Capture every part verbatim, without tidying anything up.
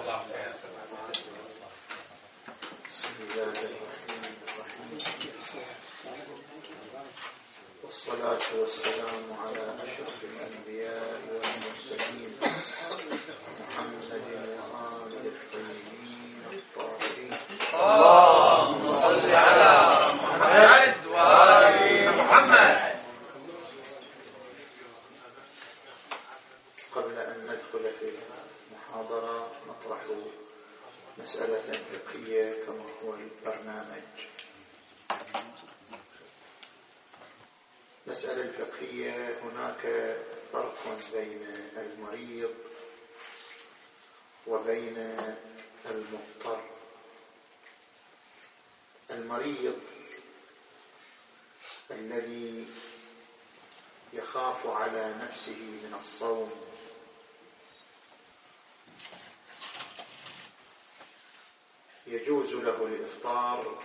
بسم الله الرحمن الرحيم، والصلاة والسلام على أشرف الأنبياء والمرسلين محمد وآله الطيبين الطاهرين. اللهم صل على محمد وآل محمد. قبل أن ندخل في المحاضرة نطرح مسألة فقهية كما هو البرنامج. مسألة الفقهية، هناك فرق بين المريض وبين المضطر. المريض الذي يخاف على نفسه من الصوم يجوز له الإفطار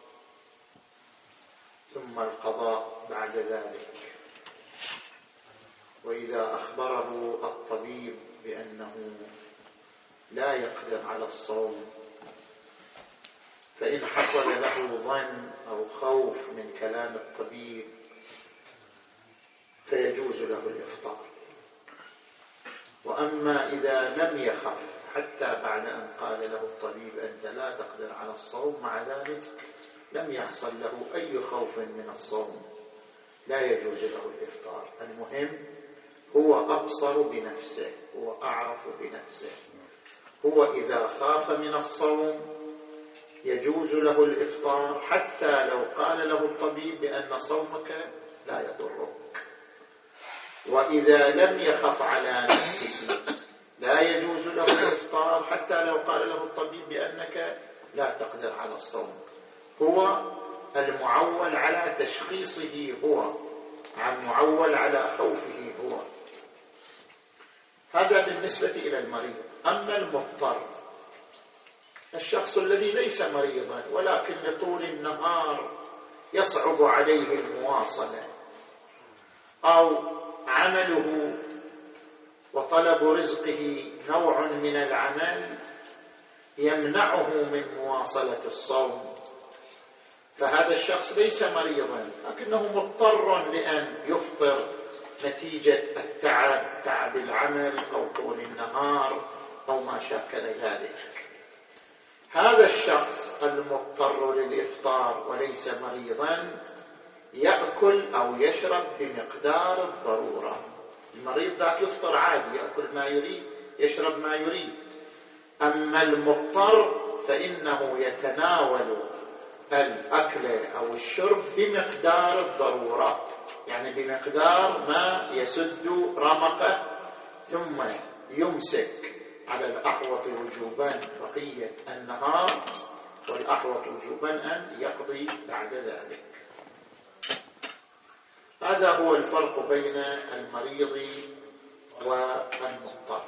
ثم القضاء بعد ذلك، وإذا أخبره الطبيب بأنه لا يقدر على الصوم، فإن حصل له ظن أو خوف من كلام الطبيب فيجوز له الإفطار. وأما إذا لم يخف حتى بعد أن قال له الطبيب أنت لا تقدر على الصوم، مع ذلك لم يحصل له أي خوف من الصوم، لا يجوز له الإفطار. المهم هو أبصر بنفسه، هو أعرف بنفسه، هو إذا خاف من الصوم يجوز له الإفطار حتى لو قال له الطبيب بأن صومك لا يضرك. وإذا لم يخف على نفسه لا يجوز له الإفطار حتى لو قال له الطبيب بأنك لا تقدر على الصوم. هو المعول على تشخيصه، هو المعول على خوفه هو. هذا بالنسبة إلى المريض. أما المضطر، الشخص الذي ليس مريضا ولكن لطول النهار يصعب عليه المواصلة، أو عمله وطلب رزقه نوع من العمل يمنعه من مواصلة الصوم، فهذا الشخص ليس مريضا لكنه مضطر لأن يفطر نتيجة التعب، تعب العمل أو طول النهار أو ما شاكل ذلك. هذا الشخص المضطر للإفطار وليس مريضا يأكل أو يشرب بمقدار الضرورة. المريض ذاك يفطر عادي، يأكل ما يريد، يشرب ما يريد. أما المضطر فإنه يتناول الأكل أو الشرب بمقدار الضرورة، يعني بمقدار ما يسد رمقه، ثم يمسك على الأحوط وجوبا بقية النهار، والأحوط وجوبا أن يقضي بعد ذلك. هذا هو الفرق بين المريض والمضطر.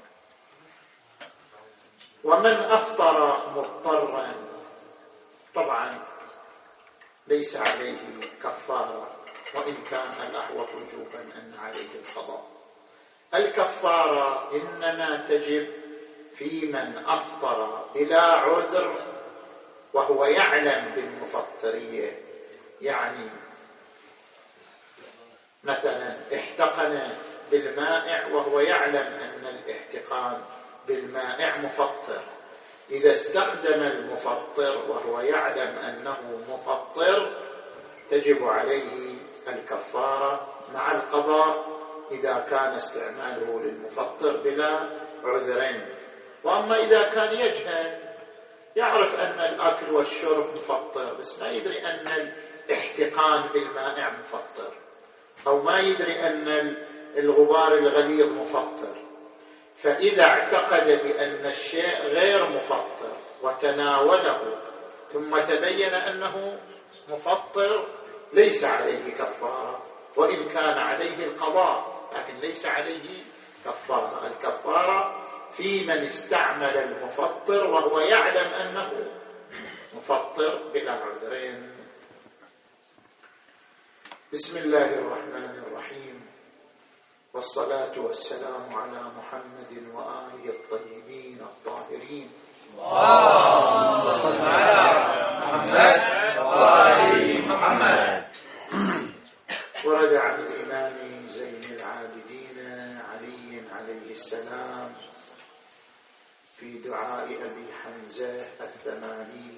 ومن أفطر مضطرا طبعا ليس عليه كفارة، وإن كان الأحوط وجوبا أن عليه القضاء. الكفارة إنما تجب في من أفطر بلا عذر وهو يعلم بالمفطرية، يعني مثلا احتقن بالمائع وهو يعلم أن الاحتقان بالمائع مفطر، إذا استخدم المفطر وهو يعلم أنه مفطر تجب عليه الكفارة مع القضاء إذا كان استعماله للمفطر بلا عذر. وأما إذا كان يجهل، يعرف أن الأكل والشرب مفطر بس ما يدري أن الاحتقان بالمائع مفطر، أو ما يدري أن الغبار الغليظ مفطر، فإذا اعتقد بأن الشيء غير مفطر وتناوله ثم تبين أنه مفطر ليس عليه كفارة، وإن كان عليه القضاء لكن ليس عليه كفارة. الكفارة في من استعمل المفطر وهو يعلم أنه مفطر بلا عذرين. بسم الله الرحمن الرحيم، والصلاة والسلام على محمد وآله الطيبين الطاهرين. السلام في دعاء أبي حمزة الثماني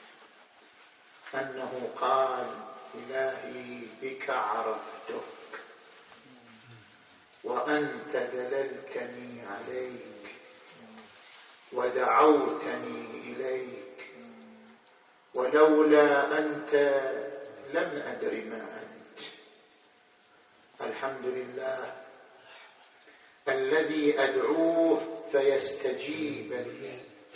أنه قال: إلهي بك عرفتك وأنت دللتني عليك ودعوتني إليك، ولولا أنت لم أدر ما أنت. الحمد لله الذي أدعوه فيستجيب لي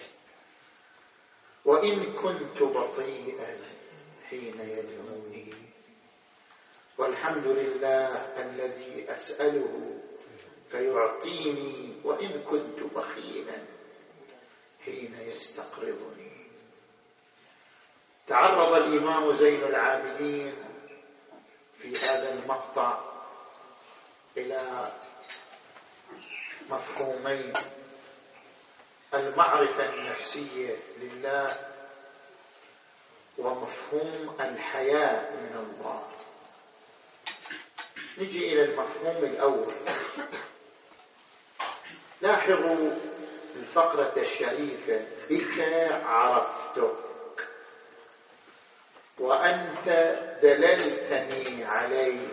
وإن كنت بطيئا حين يدعوني، والحمد لله الذي أسأله فيعطيني وإن كنت بخيلا حين يستقرضني. تعرض الإمام زين العابدين في هذا المقطع إلى مفهومين: المعرفة النفسية لله ومفهوم الحياء من الله. نجي إلى المفهوم الأول. لاحظوا الفقرة الشريفة: بك عرفتك وأنت دللتني عليك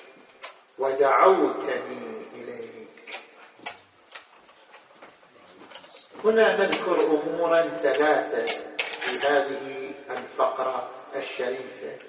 ودعوتني إليك. هنا نذكر أمورا ثلاثة في هذه الفقرة الشريفة.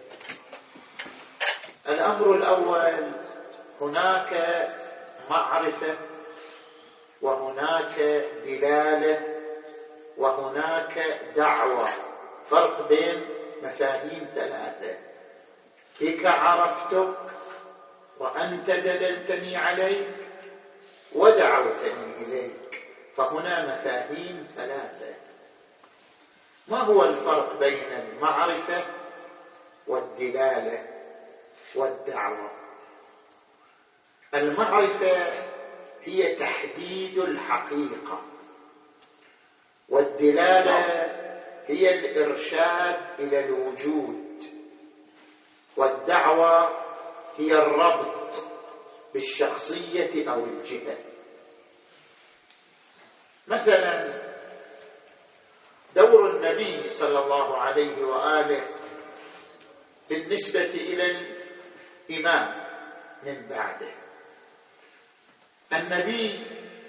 الأمر الأول: هناك معرفة وهناك دلالة وهناك دعوة، فرق بين مفاهيم ثلاثة: بك عرفتك وأنت دللتني عليك ودعوتني إليك. فهنا مفاهيم ثلاثة. ما هو الفرق بين المعرفة والدلالة والدعوة؟ المعرفة هي تحديد الحقيقة، والدلالة هي الإرشاد إلى الوجود، والدعوة هي الربط بالشخصية أو الجهة. مثلا دور النبي صلى الله عليه وآله بالنسبة إلى الإمام من بعده. النبي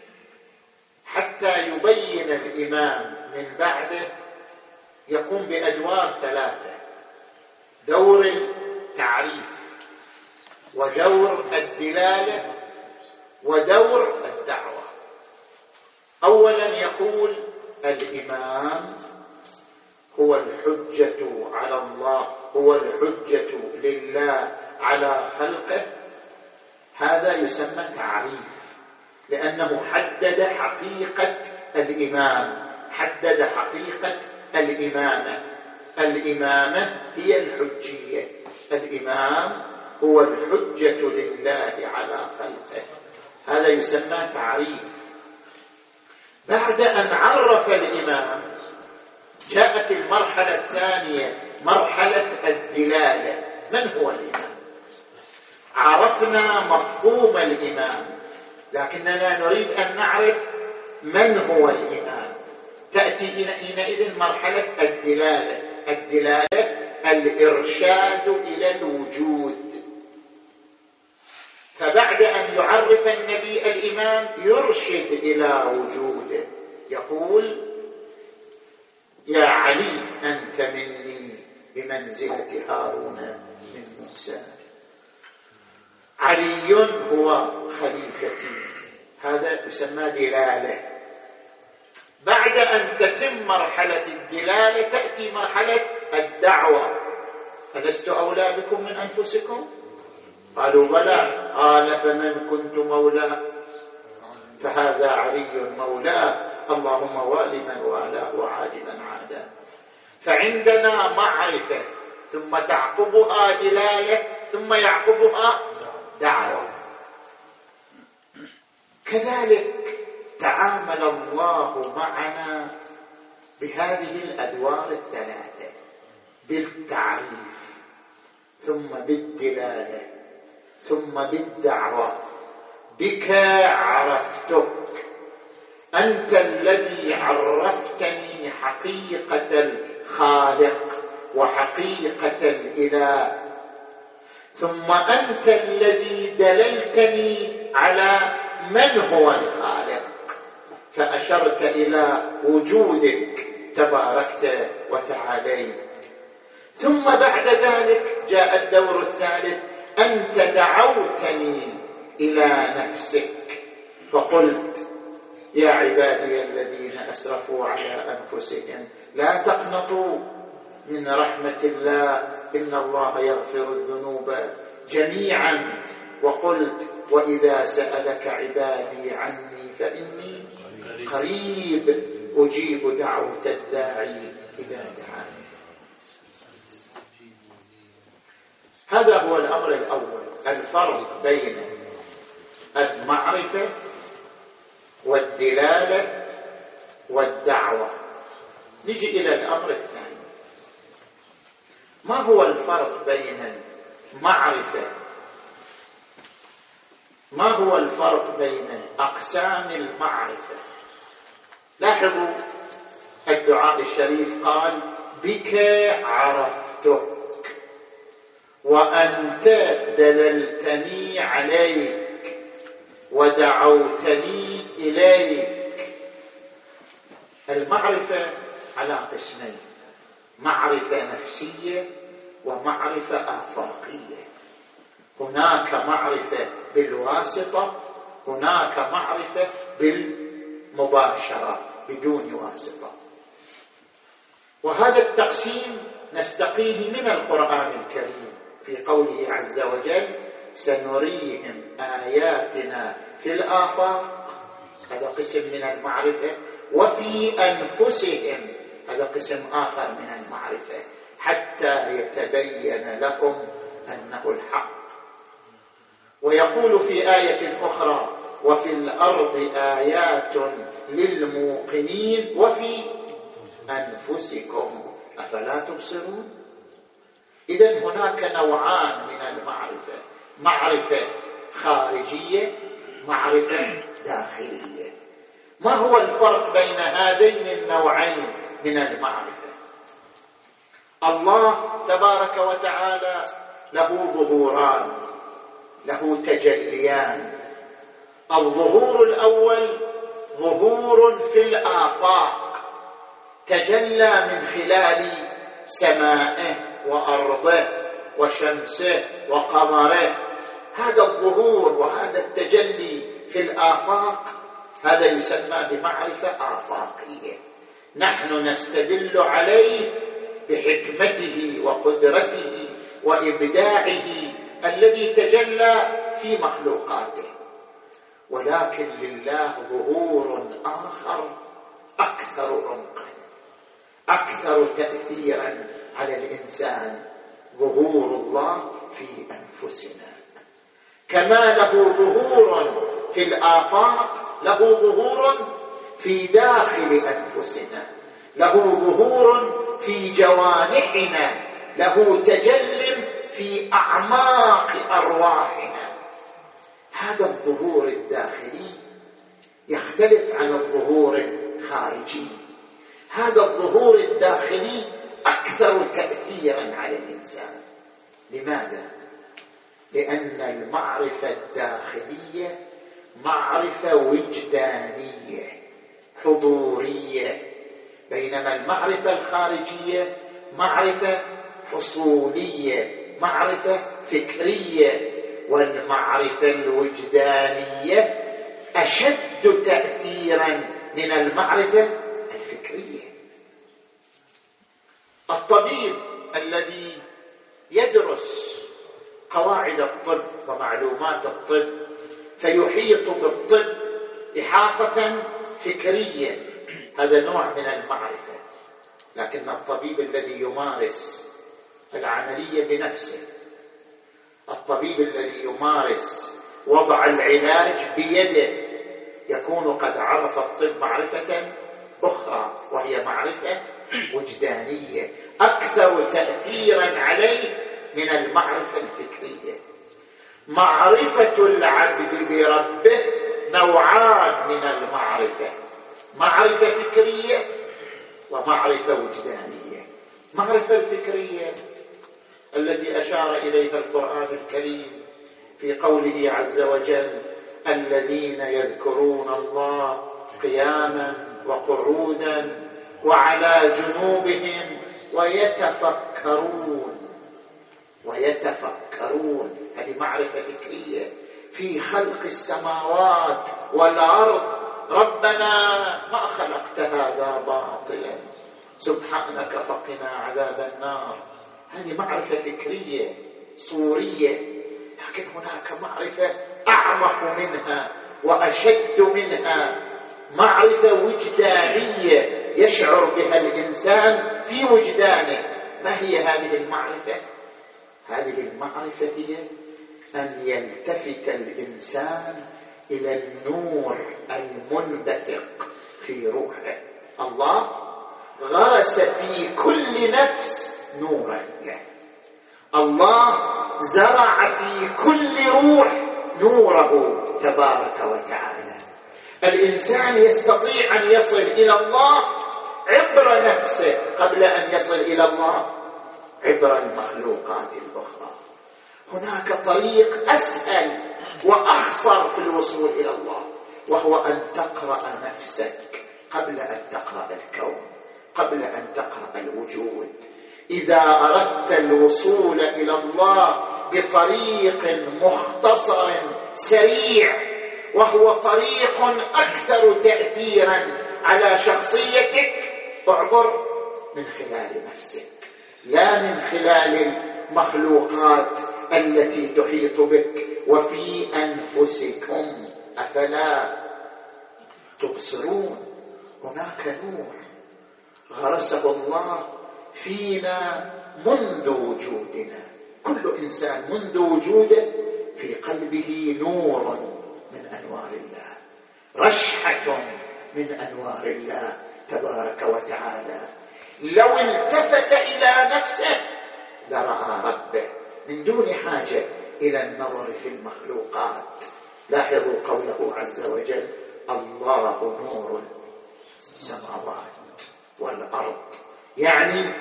حتى يبين الإمام من بعده يقوم بأدوار ثلاثة: دور التعريف ودور الدلالة ودور الدعوة. أولا يقول: الإمام هو الحجة على الله، هو الحجة لله على خلقه. هذا يسمى تعريف، لأنه حدد حقيقة الإمام، حدد حقيقة الإمامة. الإمامة هي الحجية، الإمام هو الحجة لله على خلقه. هذا يسمى تعريف. بعد أن عرف الإمام جاءت المرحلة الثانية، مرحلة الدلالة. من هو الإمام؟ عرفنا مفهوم الإمام، لكننا نريد أن نعرف من هو الإمام. تأتي حينئذ مرحلة الدلالة. الدلالة الإرشاد إلى الوجود. فبعد أن يعرف النبي الإمام يرشد إلى وجوده، يقول: يا علي أنت مني بمنزلة هارون من موسى. علي هو خليفتي. هذا يسمى دلالة. بعد أن تتم مرحلة الدلالة تأتي مرحلة الدعوة: ألست أولى بكم من أنفسكم؟ قالوا بلى. قال: فمن كنت مولاه فهذا علي مولاه، اللهم وال من والاه وعاد من عاداه. فعندنا معرفة ثم تعقبها دلالة ثم يعقبها دعوة. كذلك تعامل الله معنا بهذه الأدوار الثلاثة: بالتعريف ثم بالدلالة ثم بالدعوة. بك عرفتك أنت الذي عرفتني حقيقة الخالق وحقيقة الإله، ثم أنت الذي دللتني على من هو الخالق، فأشرت إلى وجودك تباركت وتعاليت. ثم بعد ذلك جاء الدور الثالث، أنت دعوتني إلى نفسك فقلت يا عبادي الذين أسرفوا على أنفسهم لا تقنطوا من رحمة الله إن الله يغفر الذنوب جميعا، وقلت وإذا سألك عبادي عني فإني قريب أجيب دعوة الداعي إذا دعاني. هذا هو الأمر الأول، الفرق بين المعرفة والدلالة والدعوة. نجي إلى الأمر الثاني، ما هو الفرق بين المعرفة، ما هو الفرق بين أقسام المعرفة؟ لاحظوا الدعاء الشريف قال بك عرفتك وأنت دللتني عليك ودعوتني إليك. المعرفة على قسمين، معرفة نفسية ومعرفة آفاقية. هناك معرفة بالواسطة، هناك معرفة بالمباشرة بدون واسطة. وهذا التقسيم نستقيه من القرآن الكريم في قوله عز وجل سنريهم آياتنا في الآفاق، هذا قسم من المعرفة، وفي أنفسهم، هذا قسم آخر من المعرفة، حتى يتبين لهم أنه الحق. ويقول في آية أخرى وفي الأرض آيات للموقنين وفي أنفسكم أفلا تبصرون. إذن هناك نوعان من المعرفة، معرفة خارجية، معرفة داخلية. ما هو الفرق بين هذين النوعين من المعرفة؟ الله تبارك وتعالى له ظهوران، له تجليان. الظهور الأول ظهور في الآفاق، تجلى من خلال سمائه وأرضه وشمسه وقمره. هذا الظهور وهذا التجلي في الآفاق هذا يسمى بمعرفة آفاقية، نحن نستدل عليه بحكمته وقدرته وإبداعه الذي تجلى في مخلوقاته. ولكن لله ظهور آخر أكثر عمقا، أكثر تأثيرا على الإنسان، ظهور الله في أنفسنا. كما له ظهور في الآفاق له ظهور في داخل أنفسنا، له ظهور في جوانحنا، له تجل في أعماق أرواحنا. هذا الظهور الداخلي يختلف عن الظهور الخارجي. هذا الظهور الداخلي أكثر تأثيرا على الإنسان. لماذا؟ لأن المعرفة الداخلية معرفة وجدانية حضورية، بينما المعرفة الخارجية معرفة حصولية، معرفة فكرية. والمعرفة الوجدانية أشد تأثيرا من المعرفة الفكرية. الطبيب الذي يدرس قواعد الطب ومعلومات الطب فيحيط بالطب إحاطة فكرية، هذا نوع من المعرفة. لكن الطبيب الذي يمارس العملية بنفسه، الطبيب الذي يمارس وضع العلاج بيده، يكون قد عرف الطب معرفة أخرى وهي معرفة وجدانية أكثر تأثيرا عليه من المعرفة الفكرية. معرفة العبد بربه نوعان من المعرفة، معرفة فكرية ومعرفة وجدانية. معرفة الفكرية التي أشار إليها القرآن الكريم في قوله عز وجل: الذين يذكرون الله قياما وقعودا وعلى جنوبهم ويتفكرون ويتفكرون هذه معرفة فكرية في خلق السماوات والأرض. ربنا ما خلقت هذا باطلا سبحانك فقنا عذاب النار. هذه معرفة فكرية صورية، لكن هناك معرفة أعمق منها وأشد منها، معرفة وجدانية يشعر بها الإنسان في وجدانه. ما هي هذه المعرفة؟ هذه المعرفة هي أن يلتفت الإنسان إلى النور المنبثق في روحه. الله غرس في كل نفس نورا له، الله زرع في كل روح نوره تبارك وتعالى. الإنسان يستطيع أن يصل إلى الله عبر نفسه قبل أن يصل إلى الله عبر المخلوقات الأخرى. هناك طريق أسهل وأخصر في الوصول إلى الله، وهو أن تقرأ نفسك قبل أن تقرأ الكون، قبل أن تقرأ الوجود. إذا أردت الوصول إلى الله بطريق مختصر سريع، وهو طريق أكثر تأثيرا على شخصيتك، اعبر من خلال نفسك، لا من خلال المخلوقات التي تحيط بك. وفي أنفسكم أفلا تبصرون. هناك نور غرسه الله فينا منذ وجودنا. كل إنسان منذ وجوده في قلبه نور من أنوار الله، رشحة من أنوار الله تبارك وتعالى. لو التفت إلى نفسه لرأى ربه من دون حاجة إلى النظر في المخلوقات. لاحظوا قوله عز وجل: الله نور السماوات والأرض، يعني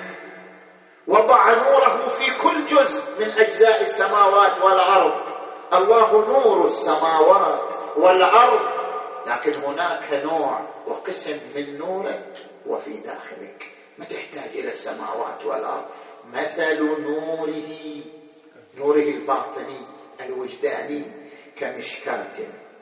وضع نوره في كل جزء من أجزاء السماوات والأرض. الله نور السماوات والأرض، لكن هناك نوع وقسم من نورك وفي داخلك، ما تحتاج إلى السماوات والأرض. مثل نوره، نوره الباطني الوجداني، كمشكاة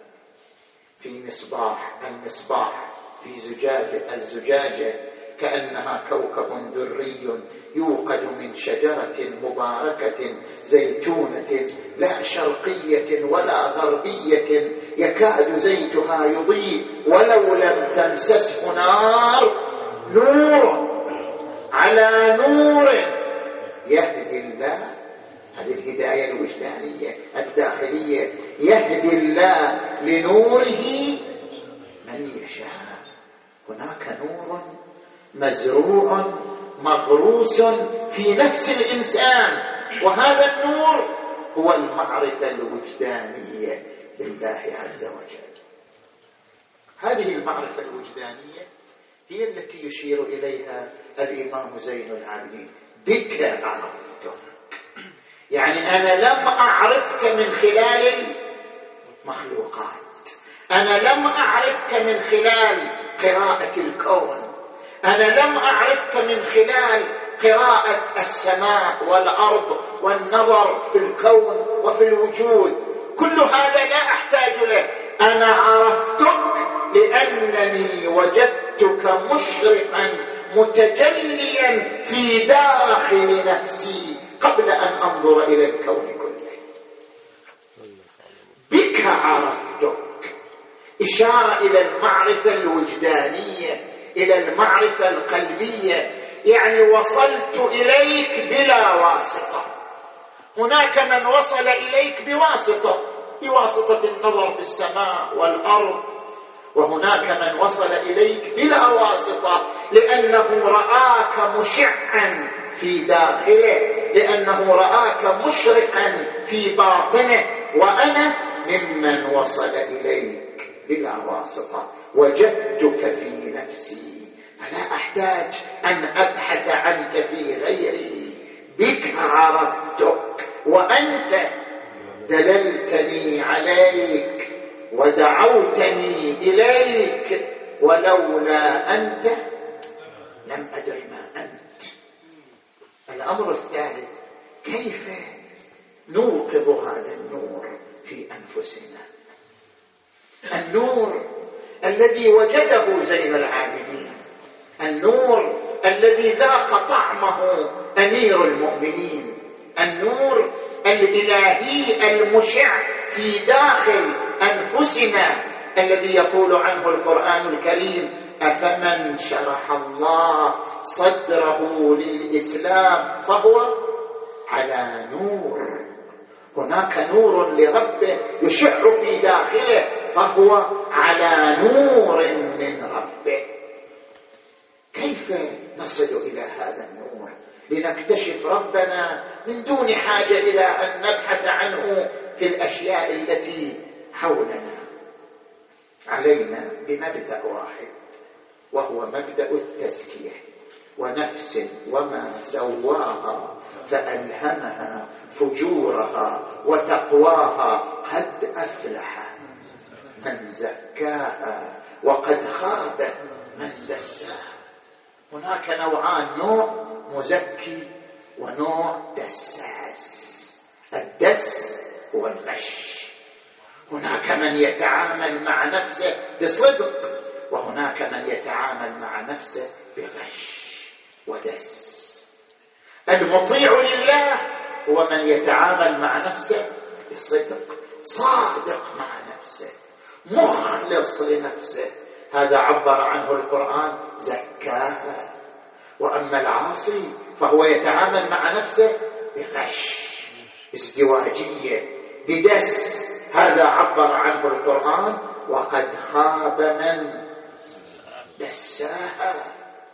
في مصباح، المصباح في زجاجة، الزجاجة كأنها كوكب دري يوقد من شجرة مباركة زيتونة لا شرقية ولا غربية يكاد زيتها يضيء ولو لم تمسسه نار، نور على نور يهدي الله. هذه الهداية الوجدانية الداخلية، يهدي الله لنوره من يشاء. هناك نور مزروع مغروس في نفس الإنسان، وهذا النور هو المعرفة الوجدانية لله عز وجل. هذه المعرفة الوجدانية هي التي يشير إليها الإمام زين العابدين: بك عرفتك. يعني أنا لم أعرفك من خلال المخلوقات، أنا لم أعرفك من خلال قراءة الكون، أنا لم أعرفك من خلال قراءة السماء والأرض والنظر في الكون وفي الوجود. كل هذا لا أحتاج له. أنا عرفتك لأنني وجدتك مشرقا متجليا في داخل نفسي قبل أن أنظر إلى الكون كله. بك عرفتك، إشارة إلى المعرفة الوجدانية، إلى المعرفة القلبية، يعني وصلت إليك بلا واسطة. هناك من وصل إليك بواسطة، بواسطة النظر في السماء والأرض، وهناك من وصل إليك بلا واسطة لأنه رآك مشعا في داخله، لأنه رآك مشرقا في باطنه. وأنا ممن وصل إليك بلا واسطة. وجدتك في نفسي فلا أحتاج أن أبحث عنك في غيري، بك عرفتك وأنت دللتني عليك ودعوتني إليك، ولولا أنت لم أدر ما أنت. الأمر الثالث، كيف نوقظ هذا النور في أنفسنا، النور الذي وجده زين العابدين، النور الذي ذاق طعمه أمير المؤمنين، النور الإلهي المشع في داخل أنفسنا الذي يقول عنه القرآن الكريم: أفمن شرح الله صدره للإسلام فهو على نور. هناك نور لربه يشع في داخله فهو على نور من ربه. كيف نصل إلى هذا النور لنكتشف ربنا من دون حاجة إلى أن نبحث عنه في الأشياء التي حولنا؟ علينا بمبدأ واحد، وهو مبدأ التزكية. ونفس وما سواها فألهمها فجورها وتقواها قد أفلح من زكاها وقد خاب من دساها. هناك نوعان، نوع مزكي ونوع دساس. الدس هو الغش. هناك من يتعامل مع نفسه بصدق، وهناك من يتعامل مع نفسه بغش ودس. المطيع لله هو من يتعامل مع نفسه بصدق، صادق مع نفسه، مخلص لنفسه. هذا عبر عنه القرآن زكاها. وأما العاصي فهو يتعامل مع نفسه بغش، ازدواجية، بدس. هذا عبر عنه القرآن وقد خاب من دساها.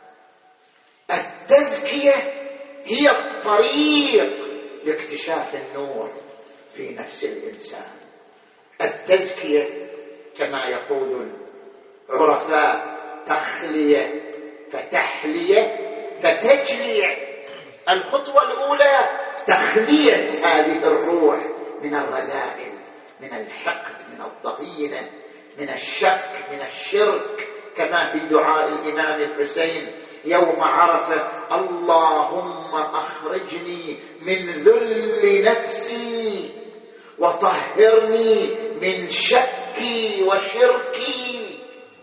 التزكية هي الطريق لاكتشاف النور في نفس الإنسان. التزكية كما يقول العرفاء تخلية فتحلية فتجلية. الخطوة الأولى تخلية هذه الروح من الرذائل، من الحقد، من الضغينة، من الشك، من الشرك، كما في دعاء الإمام الحسين يوم عرفة: اللهم أخرجني من ذل نفسي وطهرني من شكي وشركي.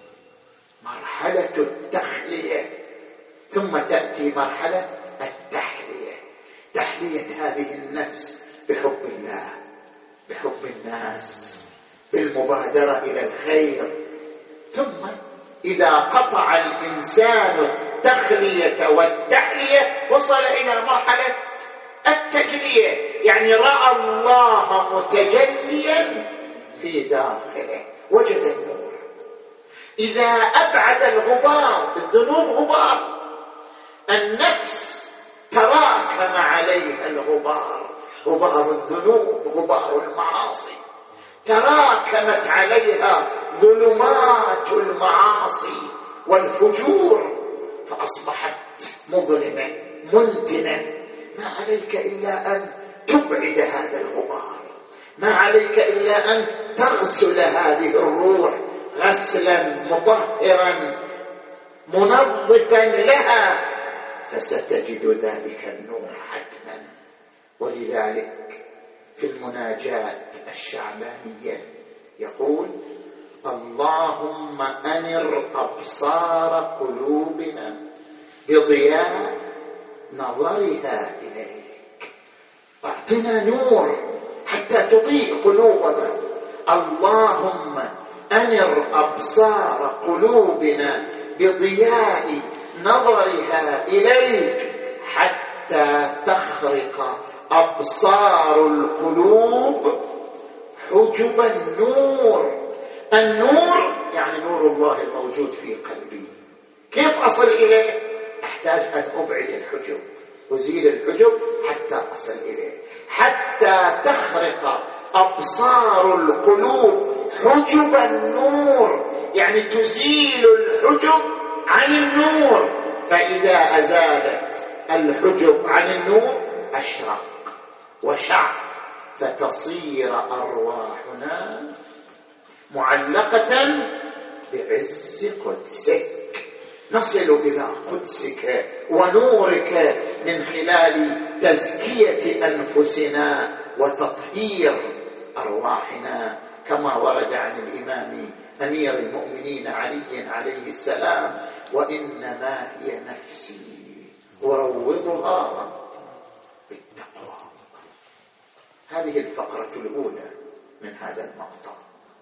مرحلة التخلية، ثم تأتي مرحلة التحلية، تحلية هذه النفس بحب الله، بحب الناس، بالمبادرة إلى الخير. ثم إذا قطع الإنسان التخلية والتحلية وصل إلى مرحلة التجلية، يعني رأى الله متجليا في داخله، وجد النور. إذا أبعد الغبار، الذنوب غبار، النفس تراكم عليها الغبار، غبار الذنوب، غبار المعاصي، تراكمت عليها ظلمات المعاصي والفجور، فأصبحت مظلمة منتنة. ما عليك إلا أن تبعد هذا الغبار، ما عليك إلا أن تغسل هذه الروح غسلا مطهرا منظفا لها، فستجد ذلك النور حتما. ولذلك في المناجاة الشعبانية يقول: اللهم أنر أبصار قلوبنا بضياء نظرها إليك. أعطنا نور حتى تضيء قلوبنا. اللهم أنر أبصار قلوبنا بضياء نظرها إليك حتى تخرق أبصار القلوب حجب النور. النور يعني نور الله الموجود في قلبي. كيف أصل إليه؟ أحتاج أن أبعد الحجب، أزيل الحجب حتى أصل إليه، حتى تخرق أبصار القلوب حجب النور، يعني تزيل الحجب عن النور، فإذا أزالت الحجب عن النور أشرق وشع، فتصير أرواحنا معلقة بعز قدسك، نصل إلى قدسك ونورك من خلال تزكية أنفسنا وتطهير أرواحنا، كما ورد عن الإمام أمير المؤمنين علي عليه السلام: وإنما هي نفسي أروضها بالتقوى. هذه الفقرة الأولى من هذا المقطع.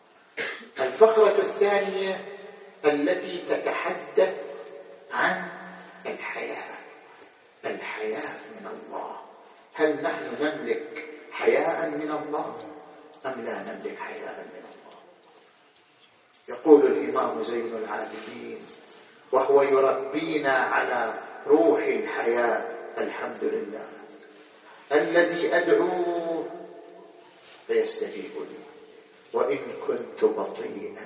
الفقرة الثانية التي تتحدث عن الحياء. الحياء من الله، هل نحن نملك حياء من الله أم لا نملك حياء من الله؟ يقول الإمام زين العابدين وهو يربينا على روح الحياء: الحمد لله الذي أدعوه فيستجيب لي وإن كنت بطيئا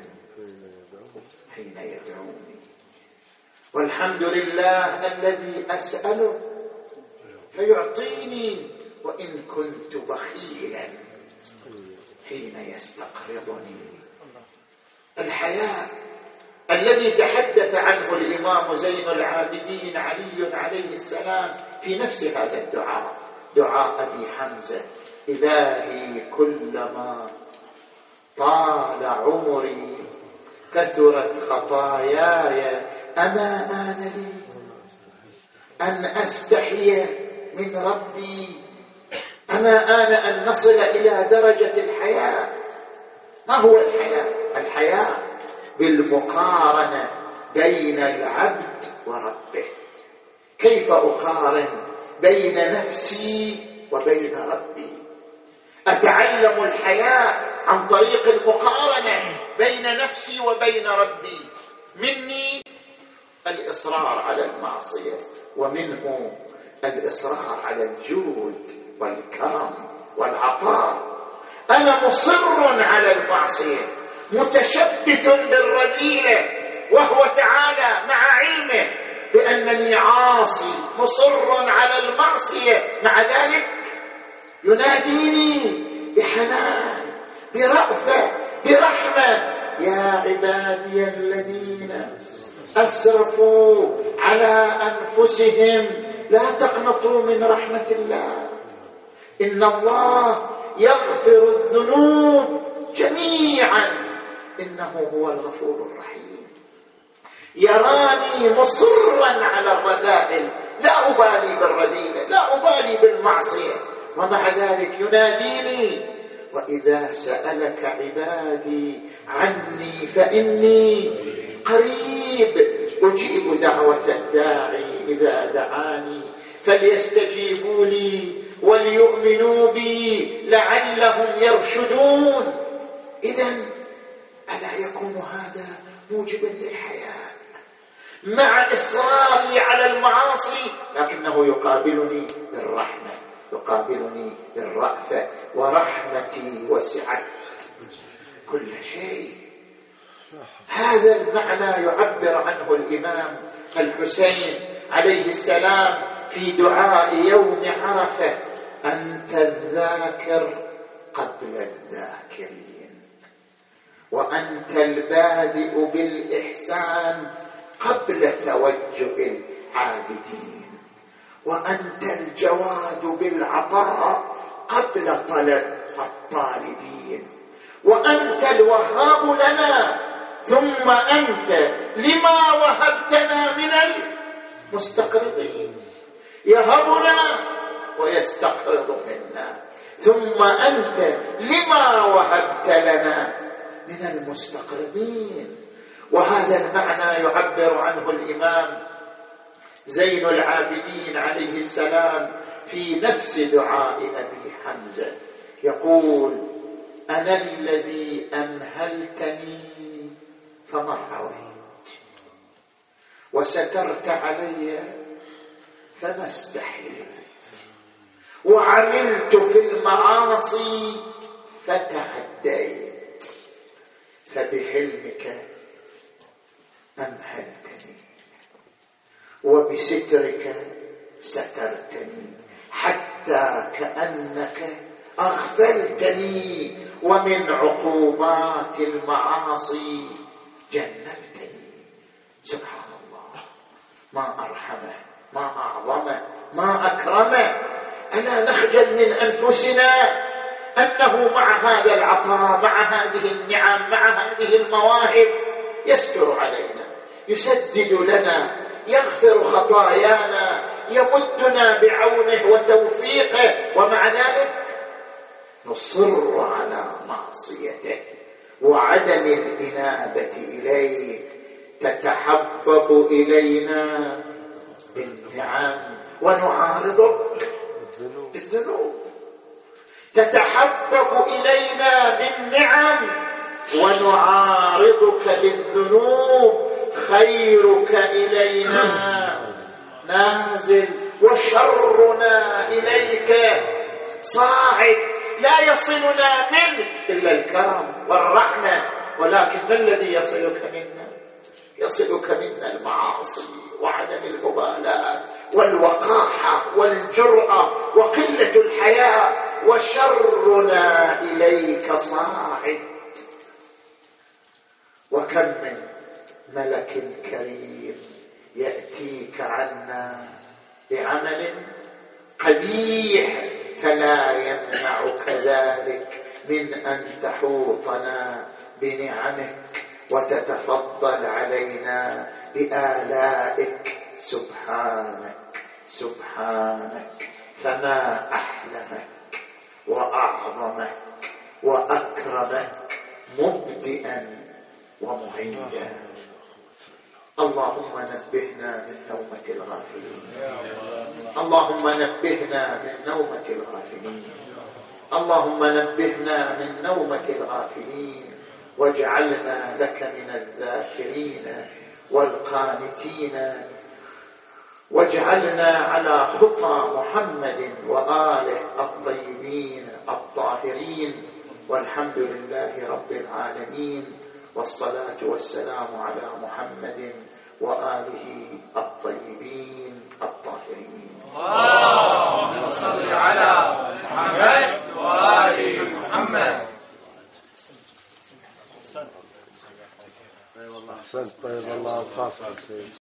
حين يدعوني، والحمد لله الذي أسأله فيعطيني وإن كنت بخيلا حين يستقرضني. الحياء الذي تحدث عنه الإمام زين العابدين علي عليه السلام في نفس هذا الدعاء، دعاء أبي حمزة: إلهي كلما طال عمري كثرت خطاياي أما آن لي أن أستحي من ربي، أما آن أن نصل إلى درجة الحياء. ما هو الحياء؟ الحياء بالمقارنة بين العبد وربه. كيف أقارن بين نفسي وبين ربي؟ أتعلم الحياء عن طريق المقارنة بين نفسي وبين ربي. مني الإصرار على المعصية، ومنه الإصرار على الجود والكرم والعطاء. أنا مصر على المعصية، متشبث بالرذيلة، وهو تعالى مع علمه بأنني عاصي مصر على المعصية، مع ذلك يناديني بحنان، برأفة، برحمة: يا عبادي الذين أسرفوا على أنفسهم لا تقنطوا من رحمة الله إن الله يغفر الذنوب جميعا إنه هو الغفور الرحيم. يراني مصرا على الرذائل، لا أبالي بالرذيلة، لا أبالي بالمعصية، ومع ذلك يناديني: وإذا سألك عبادي عني فإني قريب أجيب دعوة الداعي إذا دعاني فليستجيبوا لي وليؤمنوا بي لعلهم يرشدون. إذن ألا يكون هذا موجبا للحياة مع إصراري على المعاصي، لكنه يقابلني بالرحمة، يقابلني بالرأفة، ورحمتي وسعت كل شيء. هذا المعنى يعبر عنه الإمام الحسين عليه السلام في دعاء يوم عرفة: أنت الذاكر قبل الذاكرين، وأنت البادئ بالإحسان قبل توجه العابدين، وأنت الجواد بالعطاء قبل طلب الطالبين، وأنت الوهاب لنا ثم أنت لما وهبتنا من المستقرضين. يهبنا ويستقرض منا، ثم أنت لما وهبت لنا من المستقرضين. وهذا المعنى يعبر عنه الإمام زين العابدين عليه السلام في نفس دعاء أبي حمزة، يقول: أنا الذي أمهلتني فما ارتويت، وسترت علي فما استحييت، وعملت في المعاصي فتعديت، فبحلمك أمهلتني وبسترك سترتني حتى كأنك أغفلتني ومن عقوبات المعاصي جنبتني. سبحان الله، ما أرحمه، ما أعظمه، ما أكرمه. ألا نخجل من أنفسنا أنه مع هذا العطاء، مع هذه النعم، مع هذه المواهب يستر علينا، يسدد لنا، يغفر خطايانا، يمدنا بعونه وتوفيقه، ومع ذلك نصر على معصيته وعدم الإنابة إليه. تتحبب إلينا بالنعم ونعارضك بالذنوب، تتحبب إلينا بالنعم ونعارضك بالذنوب. خيرك إلينا نازل وشرنا إليك صاعد، لا يصلنا منك إلا الكرم والرحمة. ولكن ما الذي يصلك منا؟ يصلك منا المعاصي وعدم المبالاة والوقاحة والجرأة وقلة الحياء، وشرنا إليك صاعد. وكم من ملك كريم يأتيك عنا بعمل قبيح فلا يمنعك ذلك من أن تحوطنا بنعمك وتتفضل علينا بآلائك. سبحانك سبحانك، فما أحلمك وأعظمك وأكرمك مبدئا ومعيدا. اللهم نبهنا من نومة الغافلين، اللهم نبهنا من نومة الغافلين، اللهم نبهنا من نومة الغافلين، واجعلنا لك من الذاكرين والقانتين، واجعلنا على خطى محمد وآله الطيبين الطاهرين. والحمد لله رب العالمين، والصلاة والسلام على محمد وآله الطيبين الطاهرين. اللهم صل على محمد وآل محمد. أحسنت. طيب الله الخاص.